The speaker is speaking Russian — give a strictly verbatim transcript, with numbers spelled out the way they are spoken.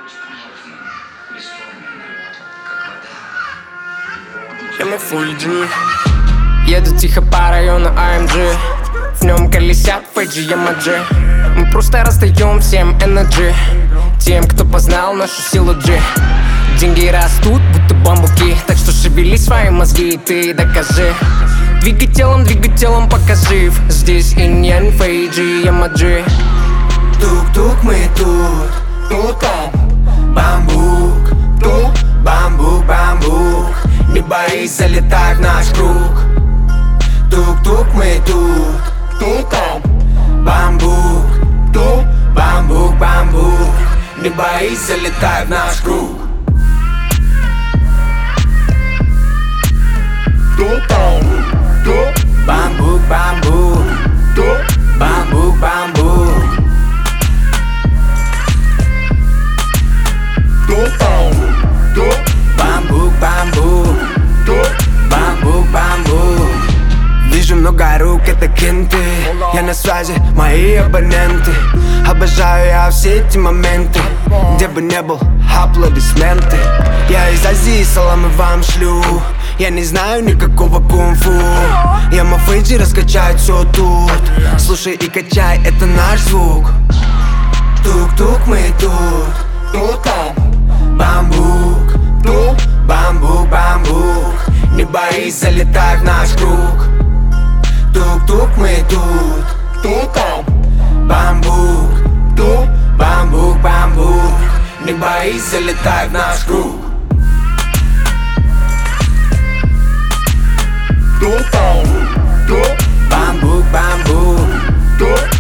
Я фулл джи. Еду тихо по району эй эм джи. В нем колесят фейджи Ямаджи. Мы просто раздаем всем энерджи, тем, кто познал нашу силу G. Деньги растут, будто бамбуки, так что шевели свои мозги и ты докажи. Двигай телом, двигай телом, покажи. Здесь иньян, фейджи, Ямаджи. Тук-тук, мы тут, тут там бамбук, тут бамбук, бамбук. Не боись, залетай в наш круг. Тук-тук, мы тут, тут там бамбук, тут бамбук, бамбук. Не боись, залетай в наш круг. Тут там, тут бамбук, бамбук, тут бамбук, бамбук. Тут там, тут бамбук, бамбук, тут бамбук, бамбук. Вижу много рук, это кенты. Я на связи, мои абоненты. Обожаю я все эти моменты. Где бы не был, аплодисменты. Я из Азии, саламы вам шлю. Я не знаю никакого кунг-фу. Я мафейджи раскачаю все тут. Слушай и качай, это наш звук. Тук-тук, мы тут, тут там бамбук, тут бамбук, бамбук. Не боись, залетай в наш круг. Тук-тук, мы тут, тут там бамбук, тут бамбук, бамбук. Не боись, залетай в наш круг. Тут там, тут бамбук, бамбук, тут